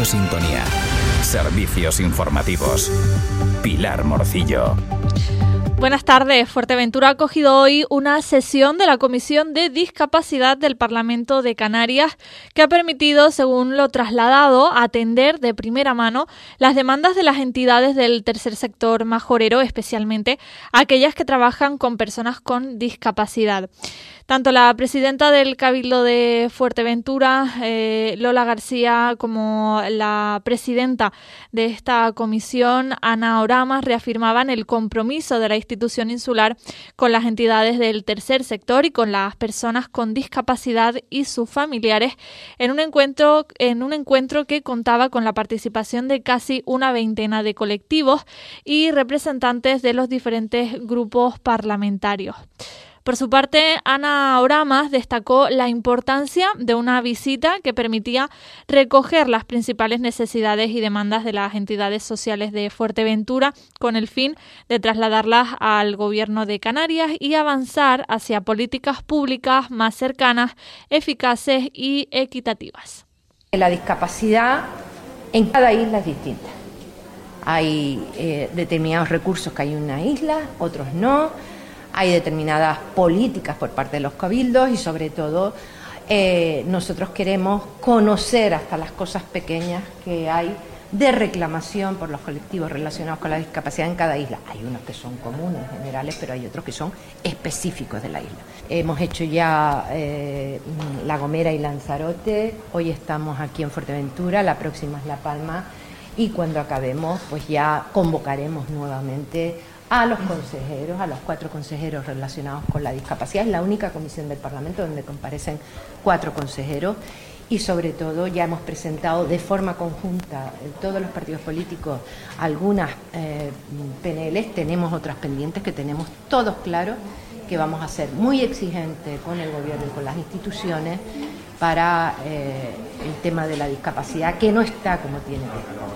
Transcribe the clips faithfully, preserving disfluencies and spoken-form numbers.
Radio Sintonía. Servicios informativos. Pilar Morcillo. Buenas tardes. Fuerteventura ha acogido hoy una sesión de la Comisión de Discapacidad del Parlamento de Canarias que ha permitido, según lo trasladado, atender de primera mano las demandas de las entidades del tercer sector majorero, especialmente aquellas que trabajan con personas con discapacidad. Tanto la presidenta del Cabildo de Fuerteventura, eh, Lola García, como la presidenta de esta comisión, Ana Oramas, reafirmaban el compromiso de la institución insular con las entidades del tercer sector y con las personas con discapacidad y sus familiares en un encuentro, en un encuentro que contaba con la participación de casi una veintena de colectivos y representantes de los diferentes grupos parlamentarios. Por su parte, Ana Oramas destacó la importancia de una visita que permitía recoger las principales necesidades y demandas de las entidades sociales de Fuerteventura con el fin de trasladarlas al Gobierno de Canarias y avanzar hacia políticas públicas más cercanas, eficaces y equitativas. La discapacidad en cada isla es distinta. Hay eh, determinados recursos que hay en una isla, otros no. Hay determinadas políticas por parte de los cabildos y sobre todo eh, nosotros queremos conocer hasta las cosas pequeñas que hay de reclamación por los colectivos relacionados con la discapacidad en cada isla. Hay unos que son comunes, generales, pero hay otros que son específicos de la isla. Hemos hecho ya eh, La Gomera y Lanzarote, hoy estamos aquí en Fuerteventura, la próxima es La Palma y cuando acabemos pues ya convocaremos nuevamente a los consejeros, a los cuatro consejeros relacionados con la discapacidad. Es la única comisión del Parlamento donde comparecen cuatro consejeros y sobre todo ya hemos presentado de forma conjunta en todos los partidos políticos algunas eh, P N Ls, tenemos otras pendientes que tenemos todos claros que vamos a ser muy exigentes con el gobierno y con las instituciones para eh, el tema de la discapacidad que no está como tiene que estar.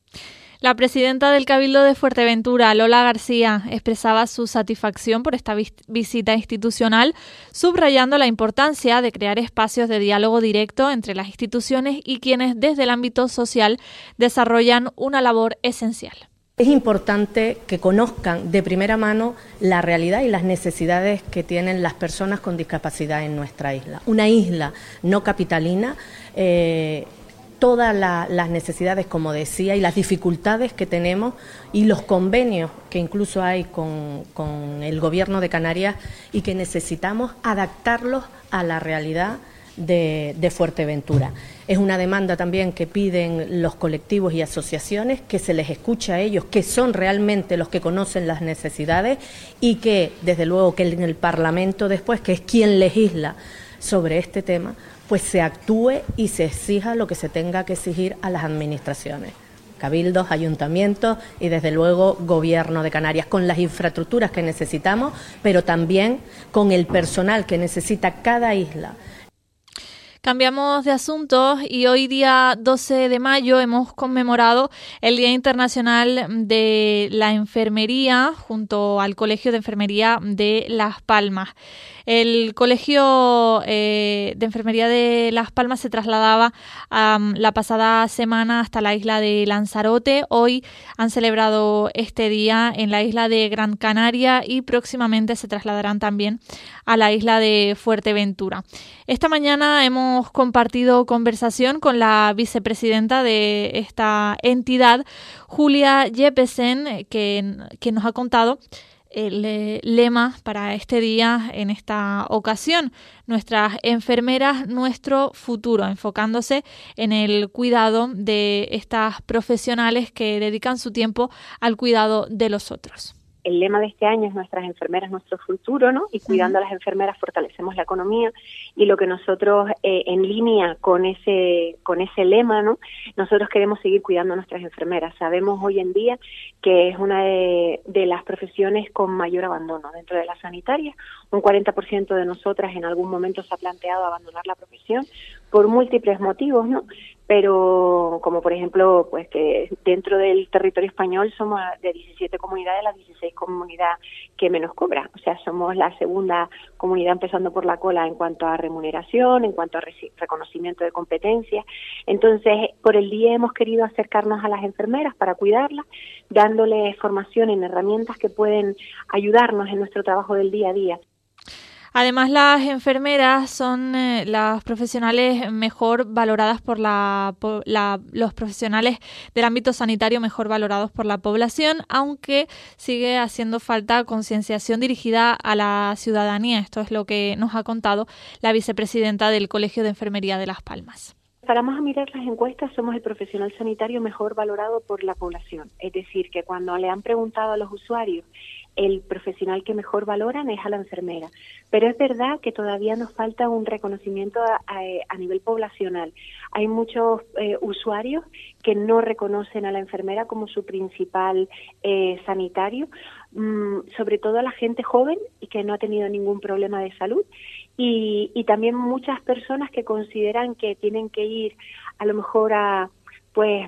La presidenta del Cabildo de Fuerteventura, Lola García, expresaba su satisfacción por esta vis- visita institucional, subrayando la importancia de crear espacios de diálogo directo entre las instituciones y quienes desde el ámbito social desarrollan una labor esencial. Es importante que conozcan de primera mano la realidad y las necesidades que tienen las personas con discapacidad en nuestra isla. Una isla no capitalina, eh, todas la, las necesidades, como decía, y las dificultades que tenemos y los convenios que incluso hay con, con el Gobierno de Canarias y que necesitamos adaptarlos a la realidad de, de Fuerteventura. Es una demanda también que piden los colectivos y asociaciones, que se les escuche a ellos, que son realmente los que conocen las necesidades y que, desde luego, que en el Parlamento después, que es quien legisla sobre este tema, pues se actúe y se exija lo que se tenga que exigir a las administraciones, cabildos, ayuntamientos y desde luego Gobierno de Canarias, con las infraestructuras que necesitamos, pero también con el personal que necesita cada isla. Cambiamos de asuntos y hoy día doce de mayo hemos conmemorado el Día Internacional de la Enfermería junto al Colegio de Enfermería de Las Palmas. El Colegio eh, de Enfermería de Las Palmas se trasladaba um, la pasada semana hasta la isla de Lanzarote. Hoy han celebrado este día en la isla de Gran Canaria y próximamente se trasladarán también a la isla de Fuerteventura. Esta mañana hemos compartido conversación con la vicepresidenta de esta entidad, Julia Jeppesen, que, que nos ha contado el eh, lema para este día en esta ocasión: nuestras enfermeras, nuestro futuro, enfocándose en el cuidado de estas profesionales que dedican su tiempo al cuidado de los otros. El lema de este año es nuestras enfermeras, nuestro futuro, ¿no? Y cuidando a las enfermeras fortalecemos la economía. Y lo que nosotros, eh, en línea con ese con ese lema, ¿no? Nosotros queremos seguir cuidando a nuestras enfermeras. Sabemos hoy en día que es una de, de las profesiones con mayor abandono dentro de la sanitaria. Un cuarenta por ciento de nosotras en algún momento se ha planteado abandonar la profesión por múltiples motivos, ¿no? pero como por ejemplo, pues que dentro del territorio español somos de diecisiete comunidades las dieciséis comunidades que menos cobra, o sea, somos la segunda comunidad empezando por la cola en cuanto a remuneración, en cuanto a re- reconocimiento de competencias. Entonces, por el día hemos querido acercarnos a las enfermeras para cuidarlas, dándoles formación en herramientas que pueden ayudarnos en nuestro trabajo del día a día. Además, las enfermeras son eh, las profesionales mejor valoradas por la, por la, los profesionales del ámbito sanitario mejor valorados por la población, aunque sigue haciendo falta concienciación dirigida a la ciudadanía. Esto es lo que nos ha contado la vicepresidenta del Colegio de Enfermería de Las Palmas. Paramos a mirar las encuestas, somos el profesional sanitario mejor valorado por la población. Es decir, que cuando le han preguntado a los usuarios, el profesional que mejor valoran es a la enfermera. Pero es verdad que todavía nos falta un reconocimiento a, a, a nivel poblacional. Hay muchos eh, usuarios que no reconocen a la enfermera como su principal eh, sanitario, mmm, sobre todo a la gente joven y que no ha tenido ningún problema de salud. Y, y también muchas personas que consideran que tienen que ir a lo mejor a, pues,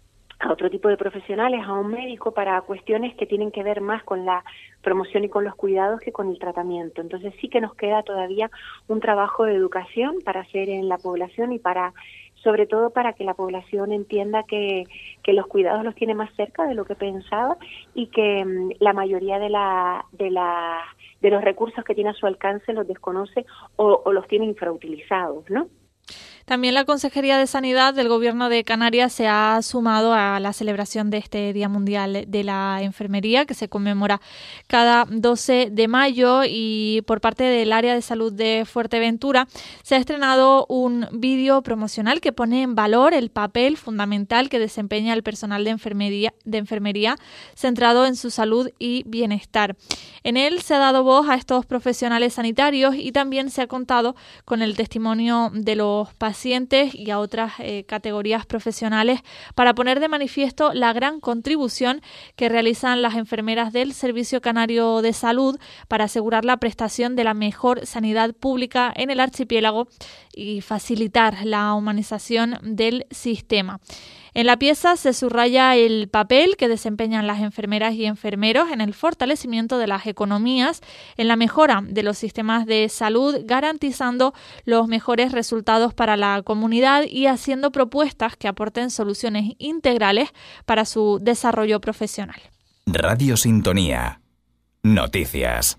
a otro tipo de profesionales, a un médico, para cuestiones que tienen que ver más con la promoción y con los cuidados que con el tratamiento. Entonces sí que nos queda todavía un trabajo de educación para hacer en la población y para, sobre todo para que la población entienda que, que los cuidados los tiene más cerca de lo que pensaba y que um, la mayoría de la, de la, de los recursos que tiene a su alcance los desconoce o, o los tiene infrautilizados, ¿no? También la Consejería de Sanidad del Gobierno de Canarias se ha sumado a la celebración de este Día Mundial de la Enfermería, que se conmemora cada doce de mayo, y por parte del Área de Salud de Fuerteventura se ha estrenado un vídeo promocional que pone en valor el papel fundamental que desempeña el personal de enfermería, de enfermería centrado en su salud y bienestar. En él se ha dado voz a estos profesionales sanitarios y también se ha contado con el testimonio de los pacientes y a otras eh, categorías profesionales para poner de manifiesto la gran contribución que realizan las enfermeras del Servicio Canario de Salud para asegurar la prestación de la mejor sanidad pública en el archipiélago y facilitar la humanización del sistema. En la pieza se subraya el papel que desempeñan las enfermeras y enfermeros en el fortalecimiento de las economías, en la mejora de los sistemas de salud, garantizando los mejores resultados para la comunidad y haciendo propuestas que aporten soluciones integrales para su desarrollo profesional. Radio Sintonía. Noticias.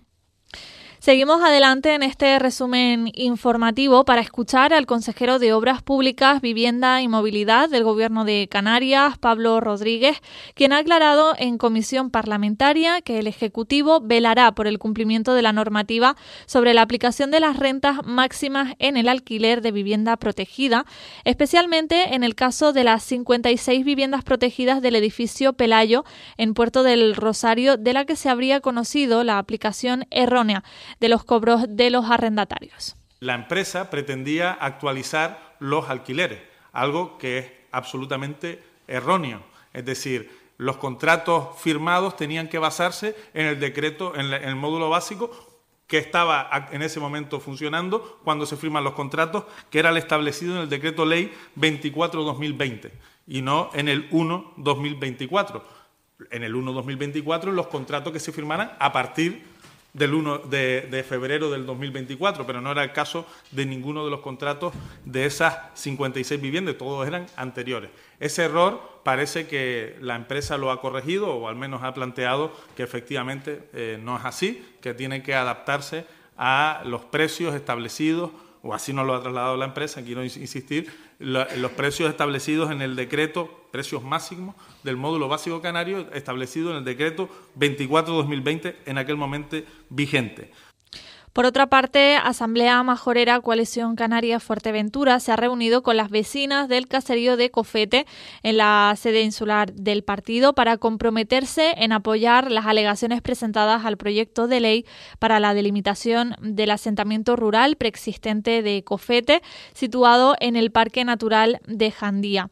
Seguimos adelante en este resumen informativo para escuchar al consejero de Obras Públicas, Vivienda y Movilidad del Gobierno de Canarias, Pablo Rodríguez, quien ha aclarado en comisión parlamentaria que el Ejecutivo velará por el cumplimiento de la normativa sobre la aplicación de las rentas máximas en el alquiler de vivienda protegida, especialmente en el caso de las cincuenta y seis viviendas protegidas del edificio Pelayo en Puerto del Rosario, de la que se habría conocido la aplicación errónea de los cobros de los arrendatarios. La empresa pretendía actualizar los alquileres, algo que es absolutamente erróneo. Es decir, los contratos firmados tenían que basarse en el decreto, en el módulo básico que estaba en ese momento funcionando cuando se firman los contratos, que era el establecido en el decreto ley veinticuatro barra dos mil veinte y no en el uno barra dos mil veinticuatro. En el uno barra dos mil veinticuatro los contratos que se firmaran a partir del uno de, de febrero del dos mil veinticuatro, pero no era el caso de ninguno de los contratos de esas cincuenta y seis viviendas, todos eran anteriores. Ese error parece que la empresa lo ha corregido o al menos ha planteado que efectivamente eh, no es así, que tiene que adaptarse a los precios establecidos, o así nos lo ha trasladado la empresa, quiero insistir, la, los precios establecidos en el decreto, precios máximos del módulo básico canario, establecido en el decreto veinticuatro barra dos mil veinte, en aquel momento vigente. Por otra parte, Asamblea Majorera Coalición Canaria Fuerteventura se ha reunido con las vecinas del caserío de Cofete en la sede insular del partido para comprometerse en apoyar las alegaciones presentadas al proyecto de ley para la delimitación del asentamiento rural preexistente de Cofete, situado en el Parque Natural de Jandía.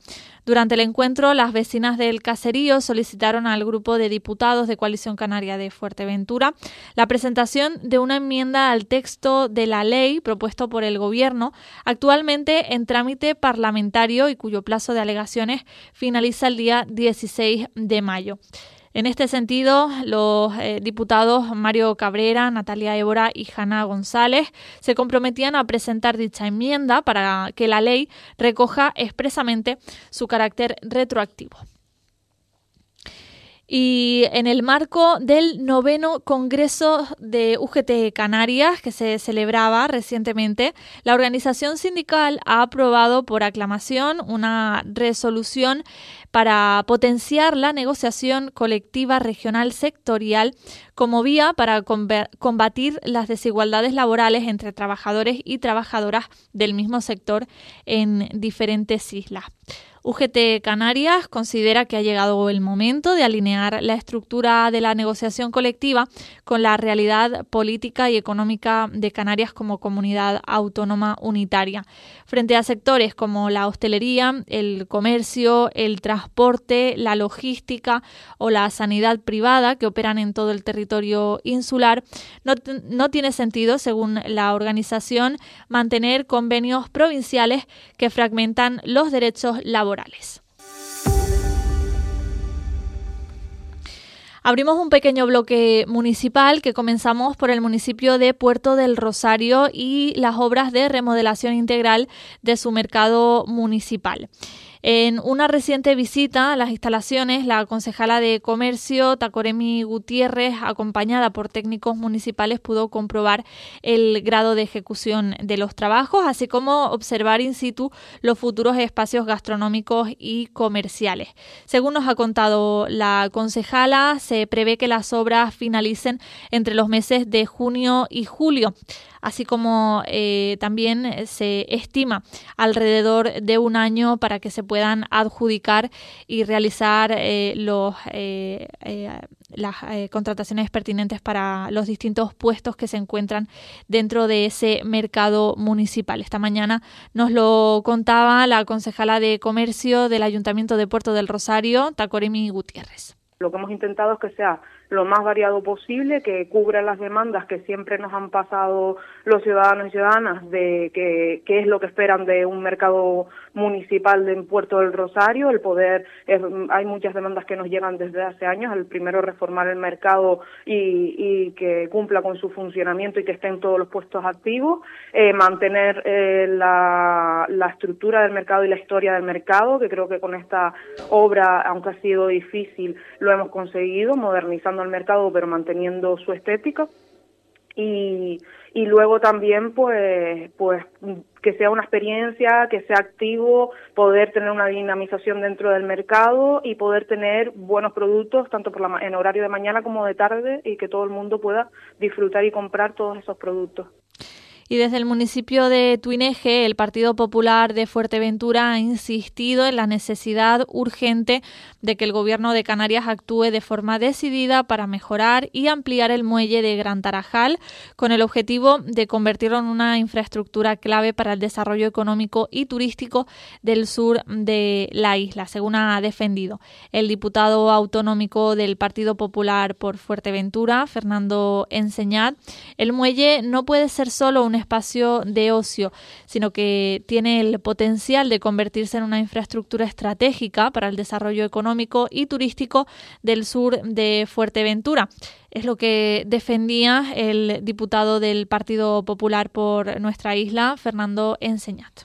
Durante el encuentro, las vecinas del caserío solicitaron al grupo de diputados de Coalición Canaria de Fuerteventura la presentación de una enmienda al texto de la ley propuesto por el Gobierno, actualmente en trámite parlamentario y cuyo plazo de alegaciones finaliza el día dieciséis de mayo. En este sentido, los eh, diputados Mario Cabrera, Natalia Évora y Jana González se comprometían a presentar dicha enmienda para que la ley recoja expresamente su carácter retroactivo. Y en el marco del noveno Congreso de U G T Canarias, que se celebraba recientemente, la organización sindical ha aprobado por aclamación una resolución para potenciar la negociación colectiva regional sectorial como vía para combatir las desigualdades laborales entre trabajadores y trabajadoras del mismo sector en diferentes islas. U G T Canarias considera que ha llegado el momento de alinear la estructura de la negociación colectiva con la realidad política y económica de Canarias como comunidad autónoma unitaria. Frente a sectores como la hostelería, el comercio, el transporte, la logística o la sanidad privada que operan en todo el territorio insular, no, no tiene sentido, según la organización, mantener convenios provinciales que fragmentan los derechos laborales. Abrimos un pequeño bloque municipal que comenzamos por el municipio de Puerto del Rosario y las obras de remodelación integral de su mercado municipal. En una reciente visita a las instalaciones, la concejala de Comercio, Tacoremi Gutiérrez, acompañada por técnicos municipales, pudo comprobar el grado de ejecución de los trabajos, así como observar in situ los futuros espacios gastronómicos y comerciales. Según nos ha contado la concejala, se prevé que las obras finalicen entre los meses de junio y julio. Así como eh, también se estima alrededor de un año para que se puedan adjudicar y realizar eh, los, eh, eh, las eh, contrataciones pertinentes para los distintos puestos que se encuentran dentro de ese mercado municipal. Esta mañana nos lo contaba la concejala de Comercio del Ayuntamiento de Puerto del Rosario, Tacoremi Gutiérrez. Lo que hemos intentado es que sea lo más variado posible, que cubra las demandas que siempre nos han pasado los ciudadanos y ciudadanas de que, qué es lo que esperan de un mercado municipal de Puerto del Rosario, el poder, es, hay muchas demandas que nos llegan desde hace años, el primero reformar el mercado y, y que cumpla con su funcionamiento y que estén todos los puestos activos, eh, mantener eh, la, la estructura del mercado y la historia del mercado, que creo que con esta obra, aunque ha sido difícil, lo hemos conseguido, modernizando el mercado pero manteniendo su estética y, y luego también pues pues que sea una experiencia, que sea activo, poder tener una dinamización dentro del mercado y poder tener buenos productos tanto por la, en horario de mañana como de tarde y que todo el mundo pueda disfrutar y comprar todos esos productos. Y desde el municipio de Tuineje, el Partido Popular de Fuerteventura ha insistido en la necesidad urgente de que el Gobierno de Canarias actúe de forma decidida para mejorar y ampliar el muelle de Gran Tarajal, con el objetivo de convertirlo en una infraestructura clave para el desarrollo económico y turístico del sur de la isla, según ha defendido el diputado autonómico del Partido Popular por Fuerteventura, Fernando Enseñat. El muelle no puede ser solo un espacio de ocio, sino que tiene el potencial de convertirse en una infraestructura estratégica para el desarrollo económico y turístico del sur de Fuerteventura. Es lo que defendía el diputado del Partido Popular por nuestra isla, Fernando Enseñat.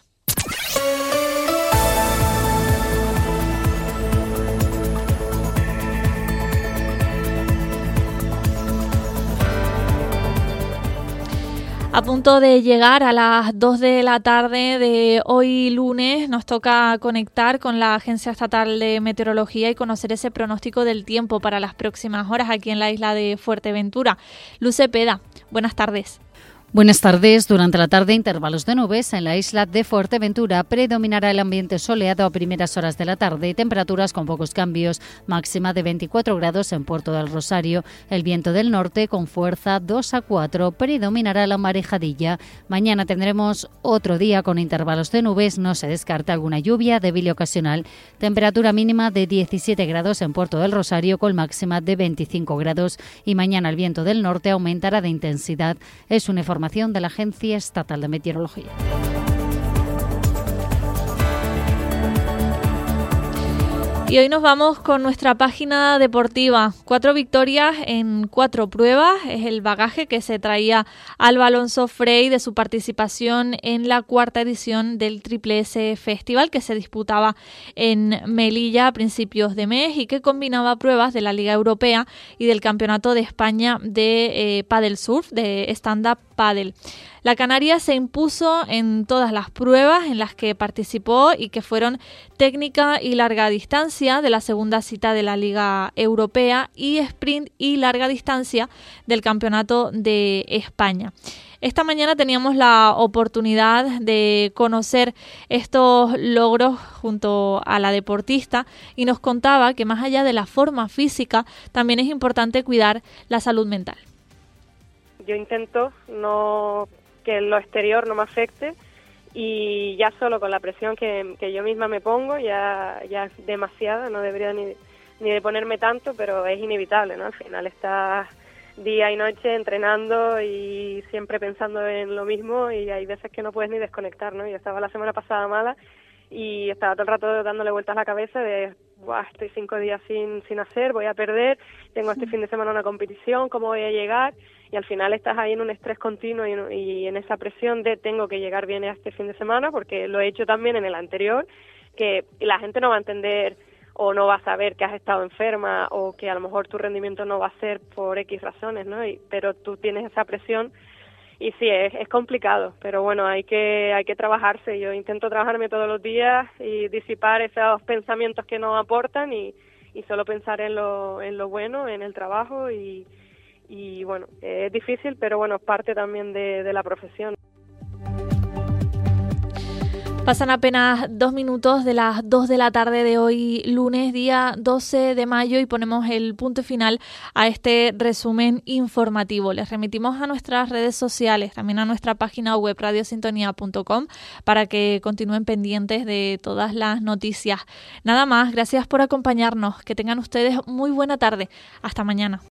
A punto de llegar a las dos de la tarde de hoy lunes, nos toca conectar con la Agencia Estatal de Meteorología y conocer ese pronóstico del tiempo para las próximas horas aquí en la isla de Fuerteventura. Luz Cepeda, buenas tardes. Buenas tardes. Durante la tarde, intervalos de nubes en la isla de Fuerteventura. Predominará el ambiente soleado a primeras horas de la tarde y temperaturas con pocos cambios. Máxima de veinticuatro grados en Puerto del Rosario. El viento del norte con fuerza dos a cuatro. Predominará la marejadilla. Mañana tendremos otro día con intervalos de nubes. No se descarta alguna lluvia débil y ocasional. Temperatura mínima de diecisiete grados en Puerto del Rosario con máxima de veinticinco grados. Y mañana el viento del norte aumentará de intensidad. Es una información de la Agencia Estatal de Meteorología. Y hoy nos vamos con nuestra página deportiva. Cuatro victorias en cuatro pruebas. Es el bagaje que se traía Alba Alonso Frey de su participación en la cuarta edición del Triple S Festival que se disputaba en Melilla a principios de mes y que combinaba pruebas de la Liga Europea y del Campeonato de España de eh, Paddle Surf, de stand-up paddle. La canaria se impuso en todas las pruebas en las que participó y que fueron técnica y larga distancia de la segunda cita de la Liga Europea y sprint y larga distancia del Campeonato de España. Esta mañana teníamos la oportunidad de conocer estos logros junto a la deportista y nos contaba que más allá de la forma física también es importante cuidar la salud mental. Yo intento no que lo exterior no me afecte y ya solo con la presión que, que yo misma me pongo ya, ya es demasiada, no debería ni, ni de ponerme tanto, pero es inevitable, ¿no? Al final estás día y noche entrenando y siempre pensando en lo mismo y hay veces que no puedes ni desconectar, ¿no? Yo estaba la semana pasada mala y estaba todo el rato dándole vueltas a la cabeza de Buah, estoy cinco días sin, sin hacer, voy a perder, tengo este fin de semana una competición, ¿cómo voy a llegar? Y al final estás ahí en un estrés continuo y, y en esa presión de tengo que llegar bien a este fin de semana, porque lo he hecho también en el anterior, que la gente no va a entender o no va a saber que has estado enferma o que a lo mejor tu rendimiento no va a ser por X razones, ¿no? Y, pero tú tienes esa presión y sí, es, es complicado, pero bueno, hay que hay que trabajarse. Yo intento trabajarme todos los días y disipar esos pensamientos que no aportan y, y solo pensar en lo, en lo bueno, en el trabajo y, y bueno, es difícil, pero bueno, es parte también de, de la profesión. Pasan apenas dos minutos de las dos de la tarde de hoy, lunes, día doce de mayo, y ponemos el punto final a este resumen informativo. Les remitimos a nuestras redes sociales, también a nuestra página web radio sintonía punto com para que continúen pendientes de todas las noticias. Nada más, gracias por acompañarnos. Que tengan ustedes muy buena tarde. Hasta mañana.